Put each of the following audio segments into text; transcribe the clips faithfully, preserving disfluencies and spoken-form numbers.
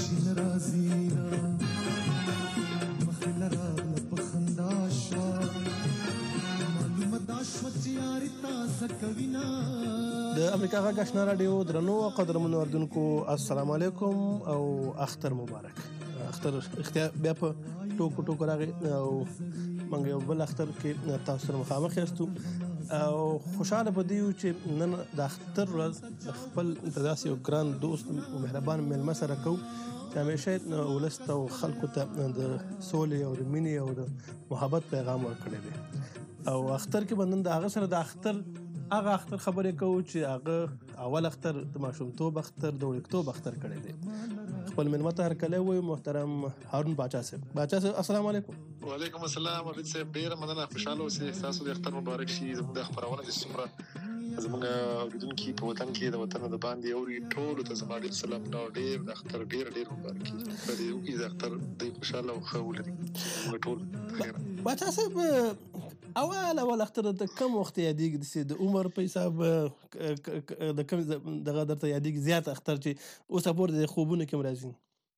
شین رازینا مخل را پخندا شوا معلومه دا شو چې یاري تاسو کوینا. د امریکا غږ آشنا راډیو درنو او قدرمنو اردوونکو السلام علیکم او اختر مبارک. اختر اختیار بیا په ټوکو ټوکو راغی او موږ یو بل اختر کې تاسو سره مخامخ یاستو او خوشاله په دی چې نن د اختر ورځ خپل داسې یو ګران دوست او مهربان مېلمه سره کوو چې همیشه ولس ته او خلکو ته د سولې او د مینې او د محبت پیغام ورکړی دی. او اختر کې به نن د هغه سره د اختر هغه اختر خبرې کوو چې هغه اول اختر د ماشومتوب اختر د وړکتوب اختر کړی دی. خپل مېلمه ته هرکلی وایو محترم هارون باچا صاحب. باچا صاحب السلام علیکم. وعلیکم السلام علیکم صاحب، ډېره مننه، خوشحاله اوسئ، ستاسو د اختر مبارک شي. زموږ د خپرونه چې څومره زموږ اورېدونکي په وطن کې د وطن د باندې اوري ټولو ته زما ډېر سلامونه او ډېر د اختر ډېر ډېر مبارک شي. خدای وکړي د اختر دوی خوشحاله او ښه ولري موږ ټول خیر. باچا صاحب اول اول اختر د کوم وخت یادېږي چې د عمر په حساب د کوم دغه درته یادېږي زیات اختر چې اوسه پورې د خوبونو کې م راځي؟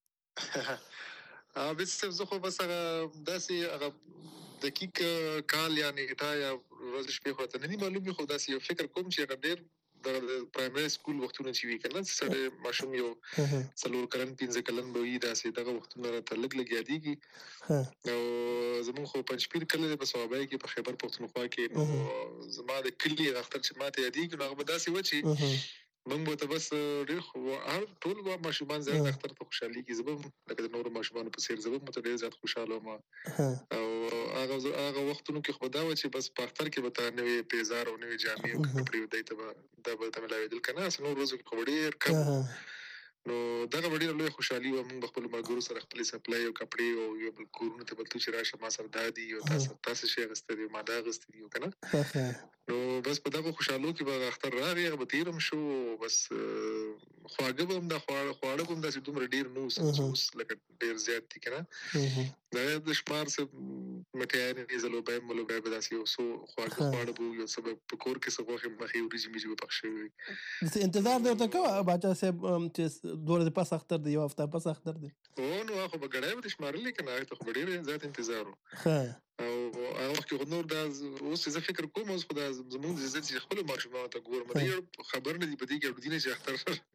عابد صاحب زه خو بس هغه داسې هغه دقیق کال یا نیټه یا ورځ شپې خو راته نه دي معلوم، خو داسې یو فکر کوم چې هغه ډېر د پرایمري سکول وختونه چې وي که نه، سړی ماشوم یو څلور کلن پنځه کلن به وي، داسې دغه وختونه راته لږ لږ یادېږي. او زمونږ خو پنجپیر کلی دی په صوابۍ کې په خیبر پښتونخوا کې. نو زما د کلي هغه اختر چې ما ته یادېږي نو هغه به داسې و چې موږ به ته بس ډېر هر ټول به ماشومان زیات اختر ته خوشحالېږي. زه به هم لکه د نورو ماشومانو په څېر زه به هم ورته ډېر زیات خوشحاله وم. او هغه هغه وختونو کې خو به دا وه چې بس په اختر کې به ته نوې پیزار او نوې جامې او کپړې دی ته به دا به ته میلاوېدل که نه، هسې نورو ورځو کې خو به ډېر کم. نو دغه به ډېره لویه خوشحالي وه. موږ به خپلو ملګرو سره خپلې سپلۍ او کپړې او یو بل کورونو ته به تلو چې راشه ما سره دا دي او تاسو تاسې شی اخیستی دی ما دا اخیستی دي که نه. نو بس په دغو خوشحالو کې به هغه اختر راغی، هغه به تېر هم شو. بس خواږه به هم دا خواړه خواړه به هم داسې دومره ډېر نه اوس اوس لکه ډېر زیات دي که نه. دا د شمار څه مټیانې ځلوبۍ ملوبۍ به داسې یو څو خواږه خواړه به یو څه به په کور کې څه غوښې مخې وریجې میجې به پخ شوي وي. انتظار دې ورته کوه باچا صاحب چې دوه ورځې پس اختر دی، یو هفته پس اختر دی؟ هو نو هغه خو به ګړی به دې شمارلې که نه، هغې ته خو به ډېر زیات انتظار و. او هغه وخت کې خو نور دا اوس چې زه فکر کوم اوس خو دا زمونږ د زه چې خپلو ماشومانو ته ګورم دې خبر نه دي په دې کې اورېدي نه چې اختر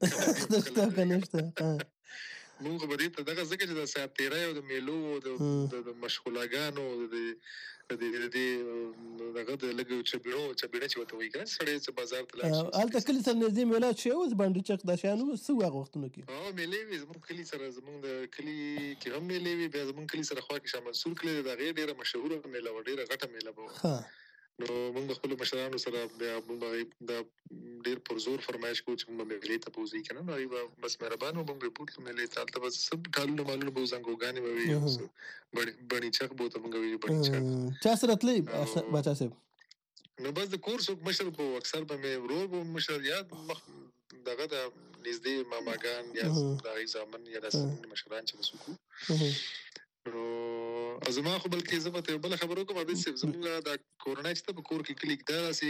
شته که نه شته. مونږ خو به دې ته دغه ځکه چې د ساعت تېری او د میلو او د مشغولاګانو د دې د دې دغه د لږ چبیړو چبیړه چې ورته وایي که نه، سړی چې بازار ته لاړ شي. هلته کلي سره نږدې میله چې اوس بانډي چک دا شیان څه وو هغه وختونو کې؟ هو میلې وې زمونږ کلي سره، زمونږ د کلي کې هم میلې وې. بیا زمونږ کلي سره خوا کې شاه منصور کلي دی، د هغې ډېره مشهوره میله وه، ډېره غټه میله به وه. نو موږ د خپلو مشرانو سره بیا موږ به دا ډېر پرزور فرمایش کوو چې موږ به میلې ته بوځئ که نه. نو هغوی به بس مهربان وو، موږ به بوتلو میلې ته. هلته به څه ټالونه مالونه به وو، زنګوګانې به وې، بڼي چک به ورته موږ ویلو، بڼي چک. چا سره تلئ باچا صاحب؟ نو بس د کور څوک مشر به وو، اکثر به مې ورور به مشر یا دغه د نږدې ماماګان یا د هغوی زامن یا داسې مشران چې به څوک وو. نو زما خو بلکې زه به ته یو بله خبره وکړم عابد صاحب، زمونږ دا کورنۍ چې ته په کور کې کلي کې دا داسې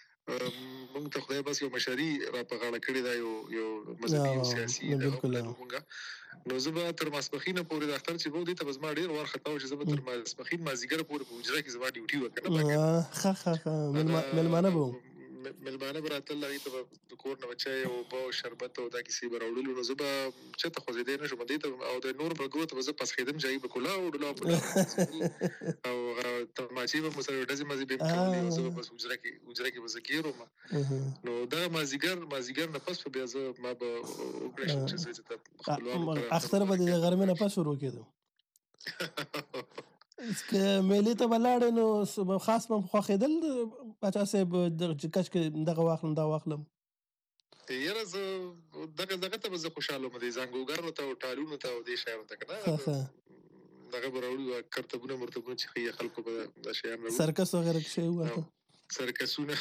مونږ ته خدای بس یو مشري را په غاړه کړې ده، یو یو مذهبي او سیاسي دغه لرو مونږ. نو زه به تر ماسپښینه پورې د اختر چې به و دې ته به زما ډېر وارخطا و چې زه به تر ماسپښین مازدیګره پورې په حجره کې زما ډیوټي وه که نه. ښه ښه ښه مېلمانه به وو، مېلمانه به راتلل، هغوی ته به د کور نه به چای او اوبه او شربت او دا کیسې به راوړلو. نو زه به چېرته خوځېدی نه شم دې ته، او د نورو ملګرو ته به زه پسخېدم چې هغوی به کلاه او ډولا په لاره او تماچې به مو سره ډزې مزې به یې کولې او زه به بس حجره کې حجره کې به زه ګیر وم. نو دغه مازدیګر مازدیګر نه پس به بیا زه ما به وکړی شم چې زه چې ته خپلوانو اختر به د غرمې نه پس شروع کېدو که میلې ته به لاړې نو خاص به خوښېدل باچا صاحب چې کچ کې دغه واخلم دا واخلم؟ یاره زه دغه دغه ته به زه خوشحاله وم، دې زنګوګانو ته او ټالونو ته او دې شیانو ته که نه. دغه به راوړي کرتبونه مرتبونه چې ښیي خلکو به دا شیان راوړي، سرکس وغیره کې شی وو، سرکسونه.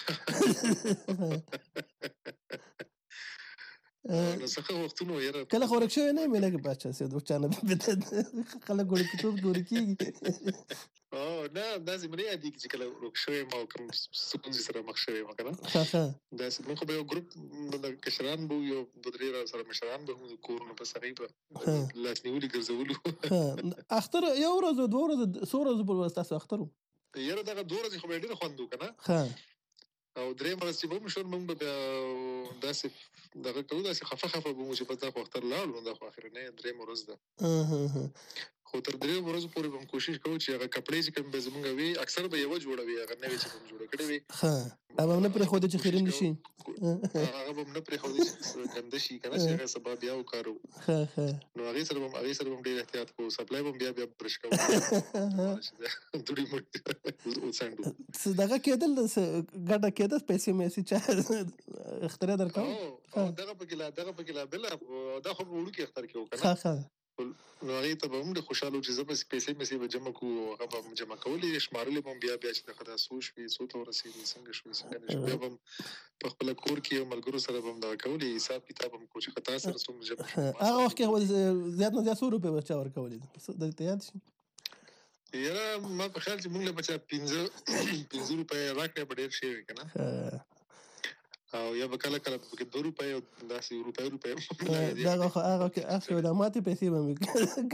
نو څه ښه وختونه وو یاره. کله خو ورک شوی نه یې میله کې باچا صاحب؟ چا نه خلک ګوري کېږي او نه داسې مې نه یادېږي چې کله ورک شوی یم او کوم ستونزې سره مخ شوی یم که نه ښه ښه داسې موږ خو به یو ګروپ د کشران به وو، یو دوه درې را سره مشران به وو د کورونو، بس هغوی به لاس نیولي ګرځولو. ښه اختر یو ورځ دوه ورځې څو ورځې پورې به ستاسو اختر و؟ یاره دغه دوه ورځې خو به یې ډېر خوند و که نه، ښه او درېیمه ورځ چې به هم شول موږ به بیا داسې دغه کوو، داسې خفه خفه به وو چې بس دا خو اختر لاړو، نو دا خو اخرنۍ درېیمه ورځ ده. خو تر درېیمو ورځو پورې به هم کوشش کوو چې هغه کپړې چې کومې به زمونږ وي اکثر به یوه جوړه وي، هغه نوې چې به هم جوړه کړې وي ښه هغه به هم نه پرېښودې چې خیرن دې شي. هغه به هم نه پرېښودې چې ګنده شي که نه، چې هغه سبا بیا وکاروو. ښه ښه نو هغې سره به هم هغې سره به هم ډېر احتیاط کوو، سپلای به هم بیا بیا برش کوو دوړې موړې وڅنډو. څه دغه کېدل څه ګټه کېده پیسې میسې چا اختراع درکوه؟ او دغه پکې لا دغه پکې لا بله دا خو په وړوکي اختر کې و که ښه نه، ښه نو هغې ته به هم ډېر خوشحاله وو چې زه به پیسې میسې به جمع کړو، هغه به هم جمع کولې، شمارلې به هم بیا بیا چې دغه دا څو شوې، څو ته ورسېدې، څنګه شوې څنګه نه شوې، بیا به هم په خپله کور کې یو ملګرو سره به هم دغه کولې، حساب کتاب هم کوو چې ښه تا سره څومره جمع شو. هغه وخت کې زیات نه زیات څو روپۍ به چا ورکولې درته یاد شي؟ یاره ما په خیال چې مونږ له به چا پنځه پنځه روپۍ راکړی به ډېر شی وي که نه، او یا به کله کله پکې دوه روپۍ او داسې روپۍ روپۍ دغه خو هغه کې اخ شوی دا ماتې پیسې به مې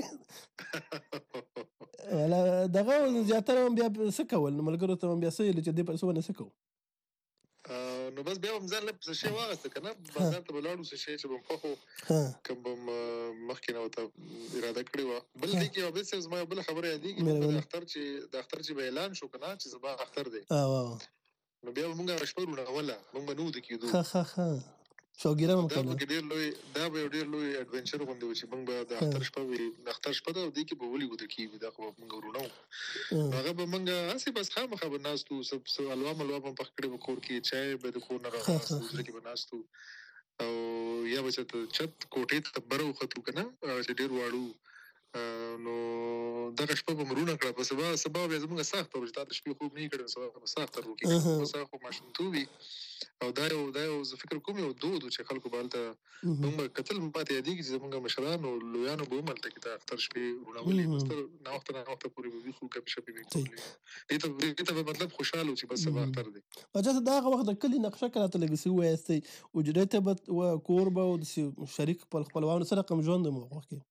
ولا دغه زیاتره هم بیا څه کول نو ملګرو ته هم بیا څه ویل چې دې پیسو باندې څه کوو؟ نو بس بیا به هم ځان له څه شی واخېسته که نه، بازار ته به لاړو، څه شی چې به م خوښ و کوم به م مخکې نه ورته اراده کړې وه. بل دې کې عابد صاحب زما یو بله خبره یادېږي، مونږ د اختر چې د اختر چې به اعلان شو که نه چې سبا اختر دی، نو بیا به مونږ هغه شپه رونغوله، مونږ به نه وده کېدو. ښه ښه ښه شوګیره هم دا پکې ډېر لوی دا به یو ډېر لوی اډونچر غوندې و چې مونږ به د اختر شپه وي، د اختر شپه ده او دې کې به ولې وده کېږو، دا خو به مونږ ورونه وو. نو هغه به مونږ هسې بس خامخا به ناست وو، څه حلوا ملوا به هم پخ کړې وه کور کې، چای به د کور نه راوړاست، حجره کې به ناست وو، او یا به چېرته چت کوټې ته بره وختو که نه، هغه چې ډېر واړه وو، نو دغه شپه به م رونه کړه. په سبا سبا بیا زمونږ سخت و چې تا د شپې خوب نه وي کړی، سبا به سخت تر وکړي، سبا خو ماشومتوب وي، او دا یو دا یو زه فکر کوم یو دود و چې خلکو به هلته مونږ به کتل، مونږ پاتې یادېږي چې زمونږ مشرانو لویانو به هم هلته کې د اختر شپې رونولې، بس تر ناوخته ناوخته پورې به ویښ وو، ګپې شپې به یې کولې، دې ته دې ته به مطلب خوشحاله وو چې بس سبا اختر دی. اچھا ته د هغه وخت د کلي نقشه که راته لږ څه ووایاستئ، حجرې ته به کور به او داسې شریک خپل خپلوانو سره کوم ژوند و هغه وخت کې؟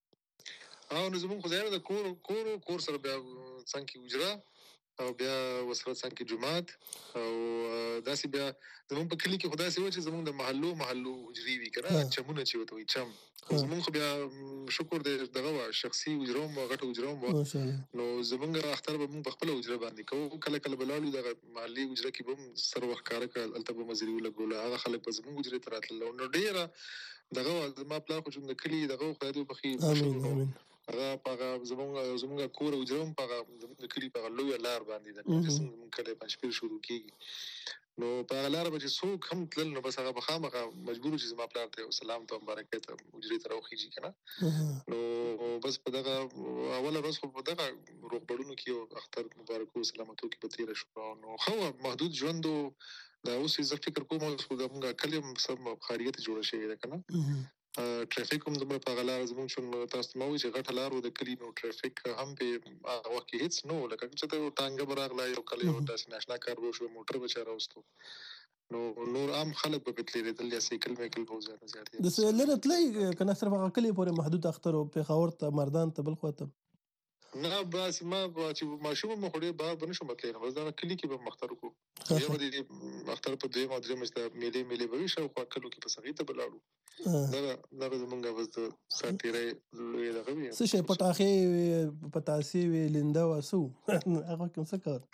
او نو زمونږ خو ځایونه د کور کور کور سره بیا څنګ کې حجره، او بیا ورسره څنګ کې جومات، او داسې بیا زمونږ په کلي کې خو داسې وه چې زمونږ د محلو محلو حجرې وي که نه، چمونه چې ورته وایي چم، خو زمونږ خو بیا شکر دی دغه وه شخصي حجره هم وه، غټه حجره هم وه، نو زمونږ اختر به مونږ په خپله حجره باندې کوو، کله کله به لاړو دغه محلي حجره کې به هم سر وخت ښکاره کړه، هلته به مزري ولګوله، هغه خلک به زمونږ حجرې ته راتلل، نو ډېره دغه وه. زما پلار خو چې د کلي دغه خدای دې وبخښي مشر و، هغه په هغه زمونږ زمونږ کور حجره هم په هغه زمونږ د کلي په هغه لویه لار باندې ده، څنګه زمونږ کلی پنجپیر شروع کېږي، نو په هغه لاره به چې څوک هم تلل، نو بس هغه به خامخا مجبور و چې زما پلار ته یو سلام ته مبارکۍ ته حجرې ته راوخېږي که نه، نو بس په دغه اوله ورځ خو په دغه روغبړونو کې او اختر مبارکو سلامتو کې به تېره شوه، نو ښه وه محدود ژوند و. دا اوس یې زه فکر کوم اوس خو زمونږ کلي هم سم ښاریته جوړه شوې ده که نه، ټرافیک هم دومره په هغه لاره زمونږ چون تاسو ته ما ووایي چې غټه لار و د کلي، نو ټرافیک هم پې هغه وخت کې هېڅ نه و، لکه چې ته ټانګه به راغله، یو کله یو داسې ناشنا کار به وشو، موټر به چا راوستو، نو نور عام خلک به پې تېرېدل، یا سایکل میکل به و زیاته زیات. داسې لرې تلئ که نه صرف هغه کلي پورې محدود اختر و، پېښور ته، مردان ته، بل خوا ته؟ نه بس ما چې ماشوم وم خو ډېر بهر به نه شم تللی، نو بس دغه کلي کې به م اختر وکړو، بیا به د اختر په دویم او درېیمه چې دا مېلې مېلې به وي شاوخوا کلو کې، بس هغې ته به لاړو. دغه دغه زمونږ بس د ساعت تېری لویې دغه وي. څه شی پټاخې وې، پتاسې وې، لینده وه، څه وو هغه کې څه کول؟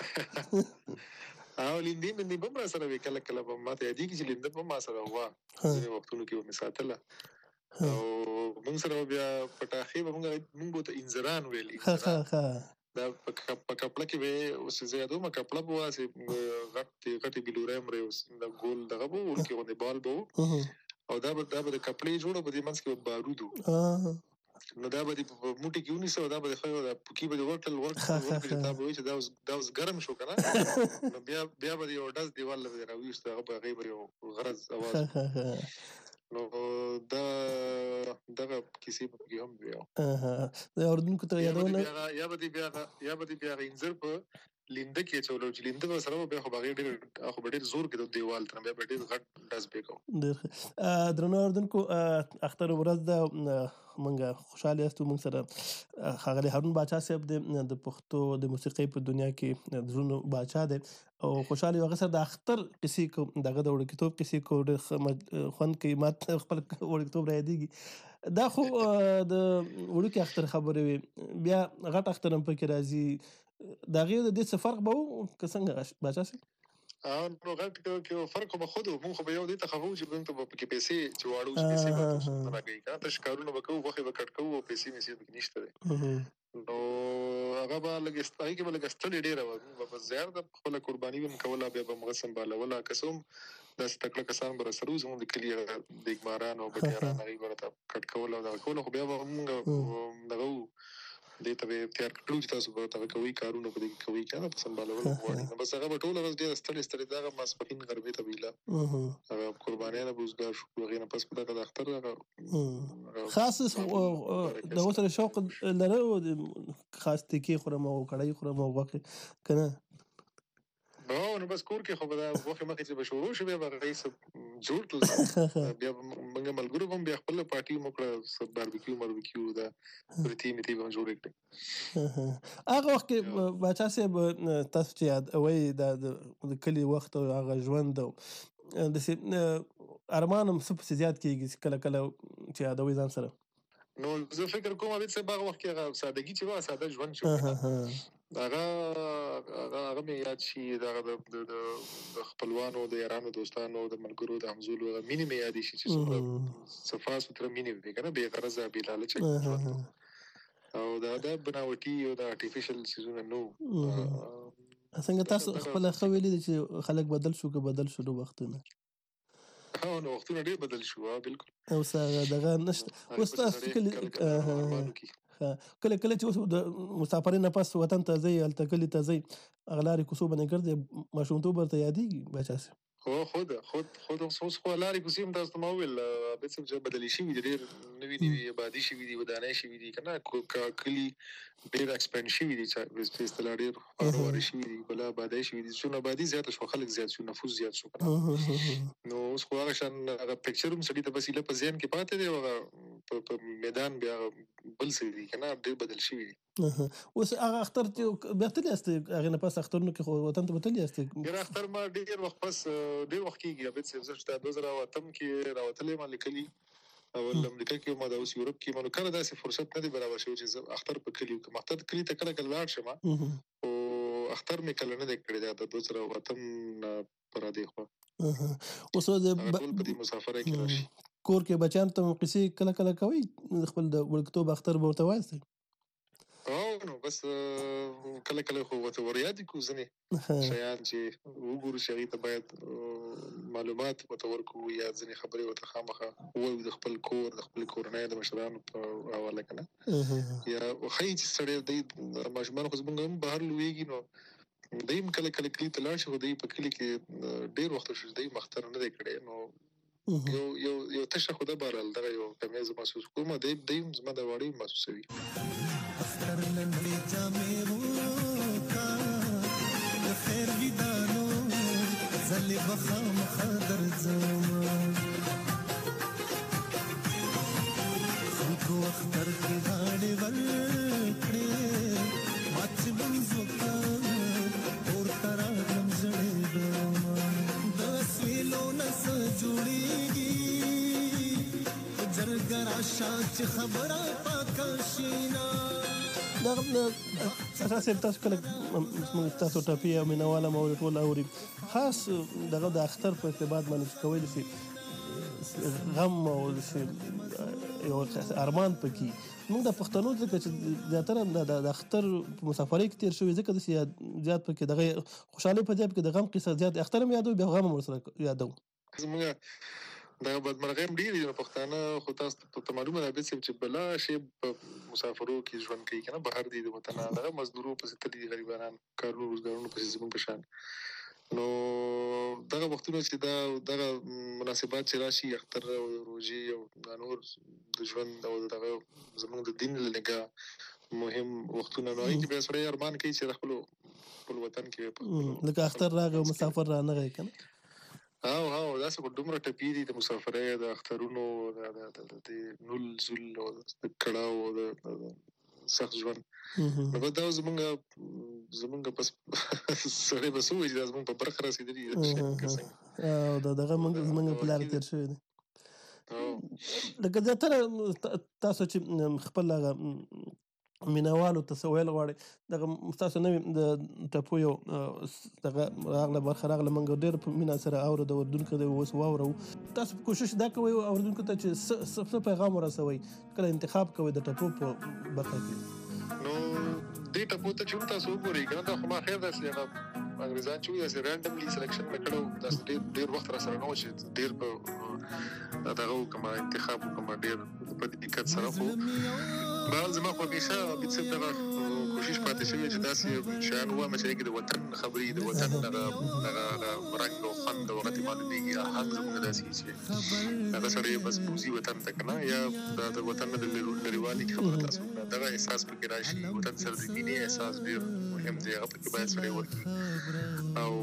او لیندې مندې به هم را سره وې، کله کله به ما ته یادېږي چې لینده به هم ما سره وه، ځینې وختونو کې به مې ساتله، او مونږ سره به بیا پټاخې به مونږ مونږ به ورته انځران ویل، دا په کپړه کې به یې اوس زه یادوم کپړه به وه، هسې غټې غټې بلورۍ مرۍ د ګول دغه به و، وړوکې غوندې بال به و، او دا به دا به د کپړې جوړه، په دې منځ کې به بارود و، نو دا به دې په موټي کې ونیسه، او دا به د ښه دا پوکي به دې ورکړل ورکړل ورکړل، تا به وایي چې دا اوس دا اوس ګرم شو که نه، نو بیا بیا به د یو ډز دیوال له به دې راویست، هغه به هغې به یو غرض اواز نو دا دغه کیسې په کې هم وي. د اردوونکو ته یا به یادونه دې بیا هغه- یا به دې بیا هغه- یا به دې بیا هغه انځر په لینده کې اچولو چې لینده به سره به بیا خو به هغې ډېر هغه به ډېر زور کې د دیوال ته نه بیا به ډېر غټ ډز به یې کوو. ډېر ښه. درنو اردوونکو، اختر ورځ ده، موږ خوشحاله یاستو. موږ سره ښاغلی هارون باچا صاحب دی، د پښتو د موسیقۍ په دنیا کې د زړونو باچا دی او خوشحاله یو. هغه سره د اختر کیسې کوو، دغه د وړکتوب کیسې کوو، ډېر ښه مج- خوند کوي. ما ته خپل وړکتوب را یادېږي. دا خو د وړوکي اختر خبرې وې، بیا غټ اختر هم پکې راځي. د هغې د دې څه فرق به و که څنګه باچا صاحب؟ او نو غټ کې یو فرق خو به خود و. مونږ خو به یو دې ته خفه وو چې موږ ته به پکې پیسې چې واړو چې پیسې به تاسو نه راکوي که نه، تش کارونه به کوو، غوښې به کټ کوو او پیسې میسې پکې نشته دی. نو هغه به لږ است- هغې کې به لږ ستړې ډېره وه. موږ به بس زیار د خپله قرباني به م کوله، بیا به م هغه سنبالوله. که څه هم داسې تکړه کسان به راسره وو، زموږ د کلي هغه دیګماران او بټیاران هغوی به راته کټ کول او دغه کول، خو بیا به مونږ دغه وو، دې ته به یې تیار کړو چې تاسو به دغه کوئ، کارونه به دې کوئ که نه، په سنبالولو غواړئ. نو بس هغه به ټوله ورځ ډېره ستړې ستړې دغه ماسپښین غرمې ته به ایله هغه قربانیانه به وزګار شو. هغې نه پس به دغه د اختر هغه خاص د ورسره شوق لره، خاص تکې خورم او کړۍ خورم او غوښې که نه؟ او نو بس کور کې خو به دا غوښې مخکې چې به شروع شو، بیا به هغه څه جوړ کړل. بیا به موږ ملګرو به هم بیا خپله پارټي هم وکړه، څه باربیکیو ماربیکیو دا پرتې میتې به هم جوړې کړې. هغه وخت کې باچا صاحب، تاسو چې یادوئ دا د کلي وخت او هغه ژوند، داسې ارمان هم څه پسې زیات کېږي چې کله کله چې یادوئ ځان سره؟ نو زه فکر کوم عابد صاحب هغه وخت کې هغه سادګي چې وه، ساده ژوند چې وه، هغه هغه هغه مې یاد شي. دغه د د د خپلوانو، د یارانو، دوستانو، د ملګرو، د همزولو هغه مینې مې یادې شي چې څومره صفا سوتره مینې وې که نه، بې غرضه بې لالچه ژوند و. او دا دا بناوټي او دا آرټیفیشل څیزونه نه وو. څنګه تاسو خپله ښه ویلي دي چې خلک بدل شو که بدل شو نو وختونه؟ هو نو وختونه ډېر بدل شو. ها بالکل. اوس هغه دغه نشته. اوس تاسو کلي کله کله چې اوس د مسافرۍ نه پس وطن ته ځئ، هلته کلي ته ځئ، هغه لارې کوڅو باندې ګرځئ، ماشومتوب ورته یادېږي باچا صاحب؟ خو خود خود خود اوس اوس خو لارې کوڅې هم تاسو ته ما وویل عابد صاحب چې بدلې شوي دي، ډېر نوي نوي آبادي شوي دي، ودانۍ شوي دي که نه، کلي ډېر ایکسپینډ شوي دي، په اصطلاح ډېر خواره واره شوي دي، بله آبادۍ شوي دي. څومره آبادي زیاته شوه، خلک زیات شو، نفوس زیات شو که نه. نو اوس خو هغه شان هغه پکچر هم سړي ته بس ایله په ذهن کې پاتې دی او هغه په میدان بیا بل څه دي که نه، ډېر بدل شوي دي. اوس هغه اختر چې بیا تللی یاستئ، هغې نه پس اخترونو کې خو وطن ته به تللی یاستئ؟ یاره اختر ما ډېر وخت پس ډېر وخت کېږي عابد صاحب، زه چې دوه زره اتم کې راوتلی یم له کلي، اول امریکا کې وم، دا اوس یورپ کې یم. نو کله داسې فرصت نه دی برابر شوی چې زه اختر په کلي وکړم. اختر کلي ته کله کله لاړ شم، خو اختر مې کله نه دی کړی دا د دوه زره اتم نه پر دې خوا. اوس هغه ټول په دې مسافرۍ کې راشي. کور کې بچیانو ته قصې کله کله کوئ؟ خپل د وړکتوب اختر به ورته وایاستئ؟ او نو بس کله کله خو ورته ور یادې کړو ځینې شیان چې وګورو چې هغې ته باید معلومات ورته ورکړو، یا ځینې خبرې ورته خامخا ووایو د خپل کور، د خپل کورنۍ د مشرانو په حواله که نه، یا ښایي چې سړی دی ماشومان خو زموږ هم بهر لویېږي، نو دی هم کله کله کلي ته لاړ شي، خو دی په کلي کې ډېر وخت شو چې دی هم اختر نه دی کړی. نو یو یو یو تشه خو ده بهرحال دغه یو کمی زه محسوس کوم، دی دی هم زما د واړه هم محسوسوي. اختر لنډې جامې وکړه د خیر ویدانو زلې به خامخا درځم، خلکو اختر کې غاړې ورکړې ما چې لمونځ وکړه پورته راغلم ژړېدم، د سویلو نه څه جوړېږي جرګه راشه چې خبره پاکه شي نه. دغه اساساً تاسو کله موږ تاسو ټاپي او مینهواله مو ټول اوري، خاص دغه د اختر په ارتباط باندې چې کوئ داسې غم او داسې یو ارمان پکې موږ د پښتنو ځکه چې زیاتره د اختر په مسافرۍ کې تېر شوي، ځکه داسې زیات پکې دغه خوشحالۍ په ځای پکې د غم قصه زیات، اختر هم یادوو بیا غم هم ورسره یادوو. زموږ دغه بدمرغۍ هم ډېرې دي نو پښتانه، خو تاسو ته معلومه ده عابد صاحب چې بلا شی په مسافرو کې ژوند کوي که نه، بهر دي د وطنه، دغه مزدورو پسې تللي دي غریبانان، کارونو روزګارونو پسې زموږ په شان. نو دغه وختونه چې دا دغه مناسبات چې راشي اختر او روزي او نور د ژوند او دغه زموږ د دین له نگاه مهم وختونه نو هغه به سره ارمان کوي چې خپل خپل وطن کې لکه اختر راغی مسافر را نه غی کنه هاو هاو دا څه دومره ټپی دي د مسافرۍ د اخترونو د د د نول زول او د کړهو د سخت ژوند نو دا زمونږ زمونږ بس سره به سوې چې زمونږ په برخه رسیدلی او دا دغه زمونږ په لار تیر شوی دی لکه زیاتره تاسو چې خپل هغه مینوالو ته څه ویل غواړئ دغه ستاسو نوې د ټپو یو دغه راغله برخه راغله موږ ډېر په مینه سره اورو د اردونکو د اوس واورو تاسو کوشش دا کوئ اردونکو ته چې څه پیغام ورسوئ کله انتخاب کوئ د ټپو په برخه کې نو دې ټپو ته چې تاسو وګورئ کنه دا خو ما خیر داسې هغه انګریزان چې وایي چې رانډملی سلیکشن مې کړو دا ډېر ډېر وخت را سره نو چې ډېر په دغه کوم انتخاب کوم ډېر په دقت سره خو بهر زما خو همیشه هیڅ دغه کوشش پاتې شوی چې داسې شیان ووایم چې د وطن خبرې د وطن دغه رنګ او خوند او هغه معلومېږي آهنګ زموږ داسې چې هغه سړی بس بوځي وطن ته که نه یا د وطن نه د لرېوالي خبره تاسو دغه احساس پکې راشي وطن سره د مینې احساس ډېر مهم دی هغه پکې باید سړی ورکړي او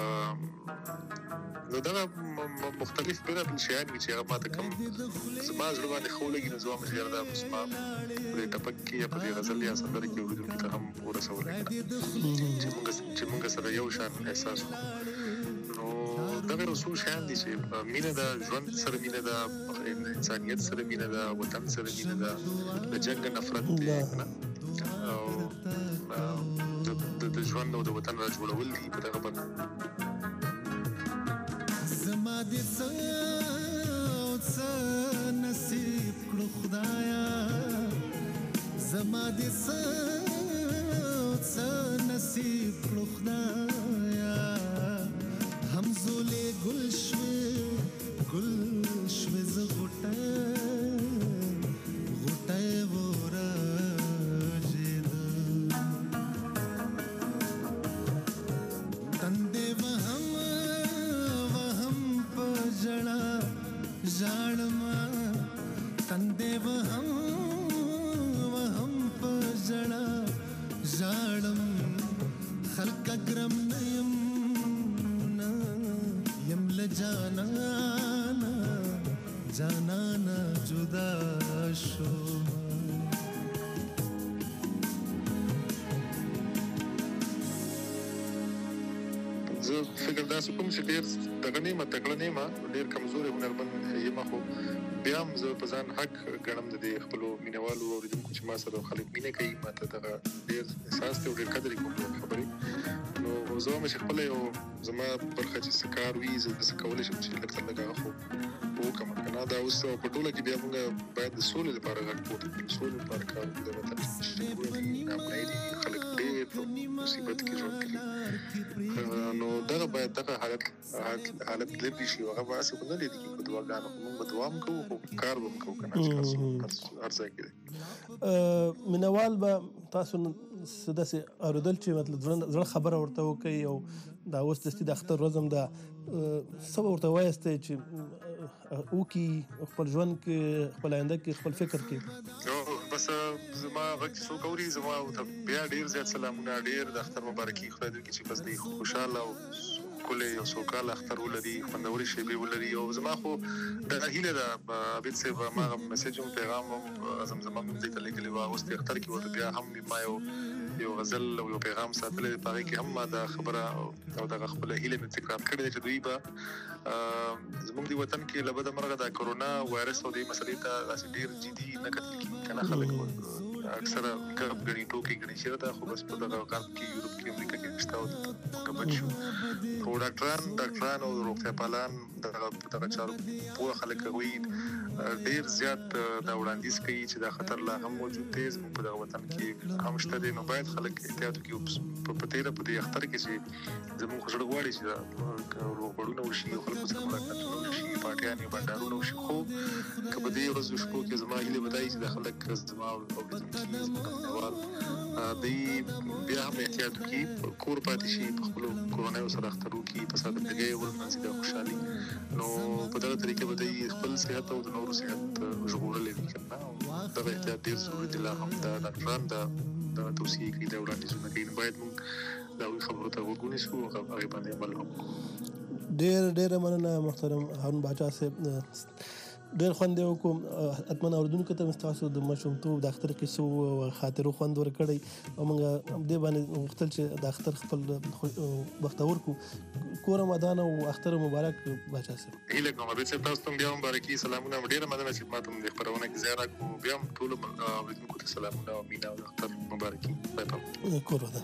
نو دغه مختلف بېلابېل شیان وي چې هغه ما ته کوم زما زړه باندې ښه ولګي نو زه وایم چې یاره دا بس ما په دې ټپک کې یا په دې غزل یا سندره کې اورېدونکي ته هم ورسولی چې موږ سره یو شان احساس وکړو نو دغه یو څو شیان دي چې مینه ده ژوند سره مینه ده انسانیت سره مینه ده وطن سره مینه ده د جنګ نفرت دی او د ژوند او د وطن را جوړول دي په دغه برخه زما دې څه څه نصیب کړو خدایا زما دې څه څه نصیب کړو خدایا همزولې ګل شوې ګل شوې زه غوټه غوټه ورژېده تندې وهم وهم په ژړا ژاړما تندې وهم وهم په ژړا ژاړم خلک ګرم نه یم نه یم له جانانه جانانه جدا شوم زه فکر داسې کوم چې ډېر دغه نه یم تکړه نه یم ډېر کمزوری هنرمند یم خو بیا هم زه په ځان حق ګڼم د دې خپلو مینهوالو اورېدونکو چې ما سره خلک مینه کوي ما ته دغه ډېر احساس دی او ډېر قدر یې کوم خبرې نو زه وایم چې خپله یو زما برخه چې څه کار وي زه داسې کولی شم چې لږ څه لږ خو وکړم که نه دا اوس په ټوله کې بیا موږ باید د سولې لپاره غږ پورته کړو سولې لپاره کار وکړو د وطن شتمني دي ناامنۍ دي خلک ډېر په مصیبت کې ژوند کوي نو دغه باید دغه حالت حالت لرې شي او هغه به هسې خو نه لرې کېږي په دعاګانو خو موږ به دعا هم کوو خو کار به هم کوو که نه چې هر ځای کې دی مینهوال به تاسو څه داسې اورېدل چې مطلب زړه خبره ورته وکړئ او دا اوس دستي د اختر ورځ هم ده څه به ورته وایاستئ چې وکړي خپل ژوند کې خپل آینده کې خپل فکر کې بس زما غږ چې څوک اوري زما بیا ډېر زیات سلامونه ډېر د اختر مبارکي خدای دې وکړي چې بس دوی خوشحاله او ښکلی یو سوکاله اختر ولري خوندورې شیبې ولري او زما خو دغه هیله ده عابد صاحب هماغه میسج هم پیغام هم زمزمه مې دې ته لیکلې وه اوس د اختر کې ورته بیا هم ما یو یو غزل او یو پیغام ساتلی دی په هغې کې هم ما دا خبره او دغه خپله هیله مې تکرار کړې ده چې دوی به زموږ د وطن کې له بده مرغه د کرونا وایرس او دې مسلې ته داسې ډېر جدي نه کتل کېږي که نه خلک اکثره ګپ ګڼي ټوکې ګڼي چېرې ده خو بس په دغه غرب کې یورپ کې امریکا کې شته او موږ بچ شو خو ډاکټران ډاکټران او روغتیا پالان دغه دغه چارو پوه خلک هغوی ډېر زیات دا وړاندیز کوي چې دا خطر لا هم موجود دی زموږ په دغه وطن کې هم شته دی نو باید خلک احتیاط وکړي په تېره په دې اختر کې چې زموږ خو زړه غواړي چې روغبړونه وشي او خلکو سره ملاقاتونه وشي پارټیانې بنډارونه وشي خو که په دې ورځو شپو کې زما هیلې به دا وي چې دا خلک زما اورېدونکي زموږ مینهوال دی بیا هم احتیاط وکړي، کور پاتې شي، په خپلو کورنیو سره اختر وکړي، په سادهګۍ ولمانځي د خوشحالي. نو په دغه طریقې به دی خپل صحت او د نورو صحت ژغورلی وي که نه. دغه احتیاط ډېر ضروري دی. لا هم دا ډاکټران دا دا توصیې کوي، دا وړاندیزونه کوي. نو باید موږ د هغوی خبرو ته غوږ ونیسو او هغې باندې عمل هم وکړو. ډېر ډېره مننه محترم هارون باچا صاحب. ډېر خوند یې وکړو. حتما اورېدونکو ته مې ستاسو د ماشومتوب د اختر کیسو او خاطرو خوند ورکړی او موږ دې باندې غوښتل چې د اختر خپل بختور کړو. کور ودان او اختر مبارک باچا صاحب. هیله کوم عابد صاحب تاسو ته بیا هم مبارکي، سلامونه. ډېره مننه چې ما ته د خپرونه کې ځای راکړو. بیا هم ټولو اورېدونکو ته سلامونه او مینه او د اختر مبارکي. کور ودان.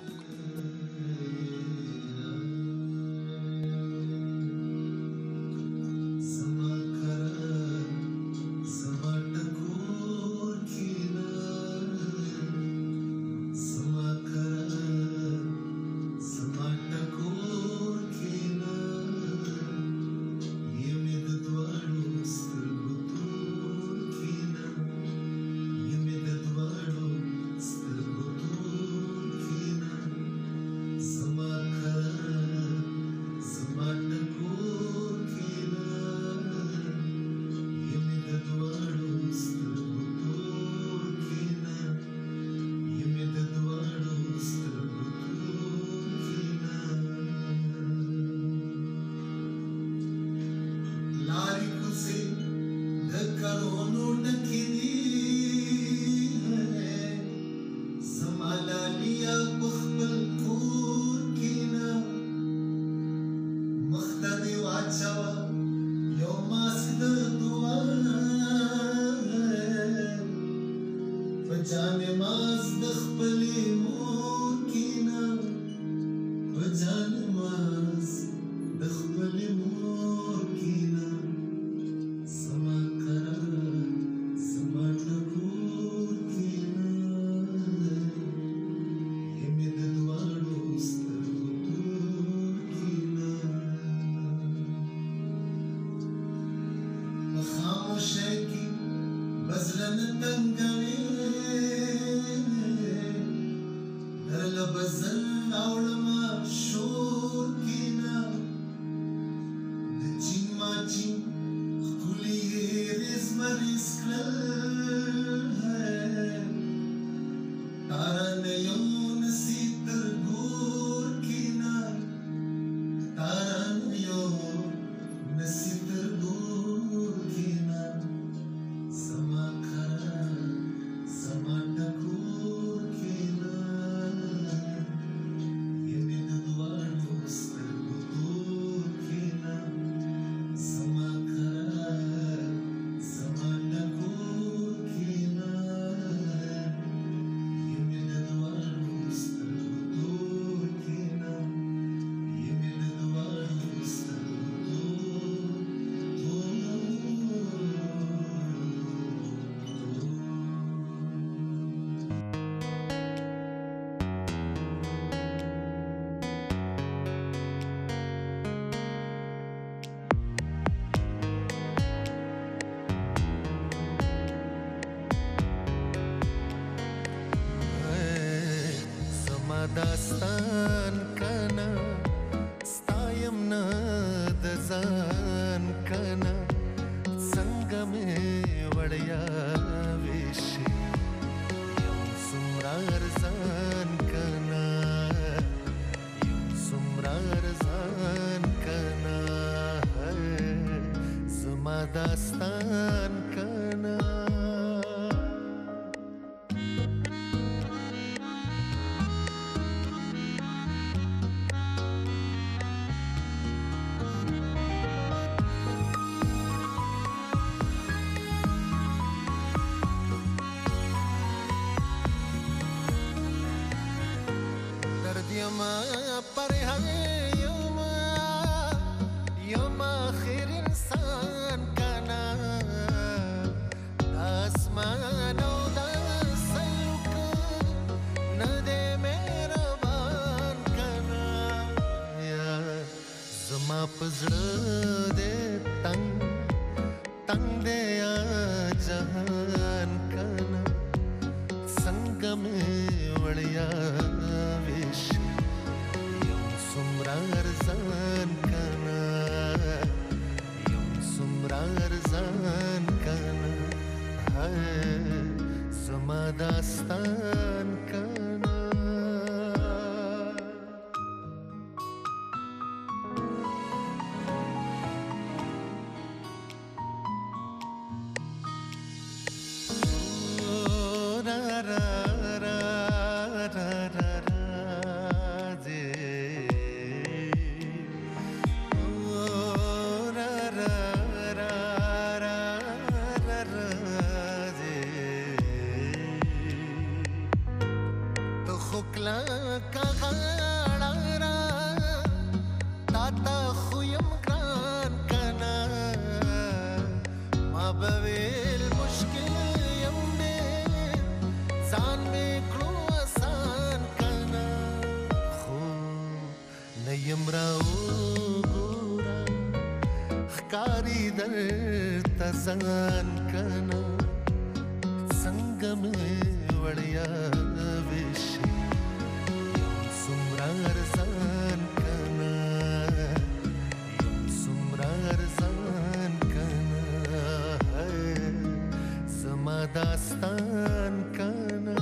داستان کنا ستایم نه د ځان کنا څنګه مې وړیا ویشي یو څومره ارزان کنا یو څومره ارزان کنا زما داستان کنا مې وړیا ویش یم څومره ارزان کنه یم څومره ارزان کنه زما داستان کنه ځان کنه څنګه مې وړیا ویش یم څومره ارزان کنه یم څومره ارزان کنه زما داستان کنه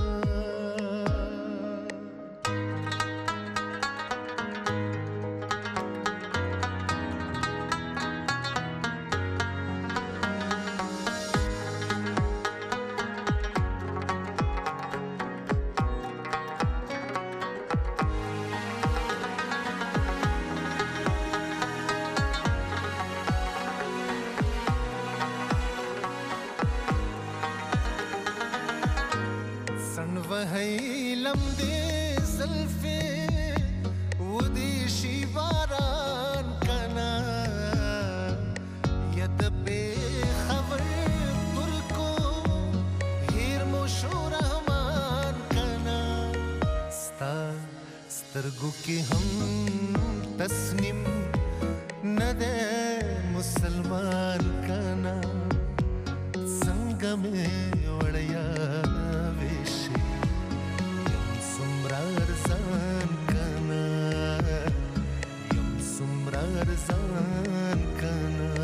سترګو کې هم تسنیم نه ده مسلمان کنا څنګه مې وړیا ویش یم څومره ارزان کنا یم څومره ارزان کنا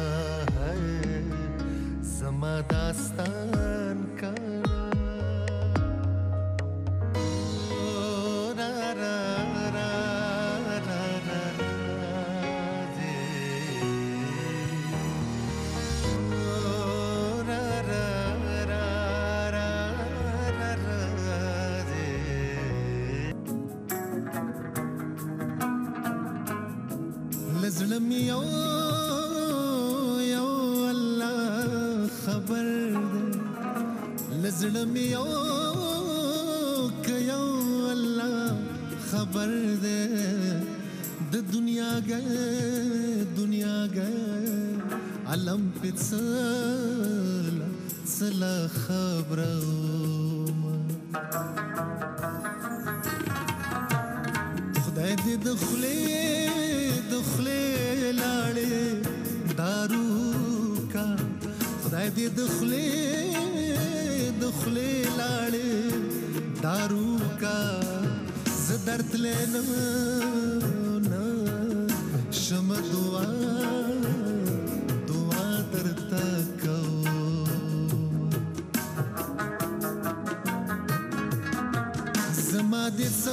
زما داستان کنا زړه مې یو یو الله خبر دی لزړه مې یو که یو الله خبر دی د دنیا گئے دنیا گئے علم په څلا څلا خبره خدای دې د خولې دخلې لاړې دارو کا خدای دې دخلې دخلې لاړې دارو کا ز درد لنه نه شم دعا دعا درته کوم زما دې څه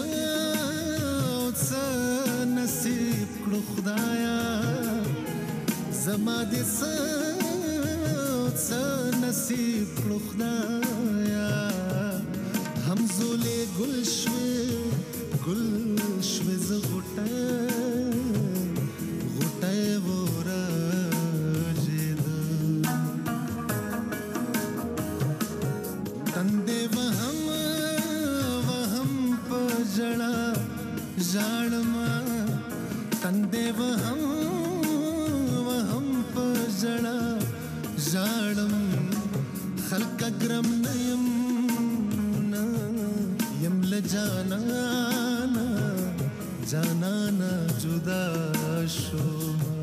نصیب کړو خدایا زما دې څه څه نصیب کړو خدایا همزولې ګل شوې ګل شوې ز غټه غټه ورځې تندې وهم وهم په جړه ژړما تندې وهم وهم په ژړه ژړم خلک ګرم نه یم نه یم له جانانا جانانا جدا شوم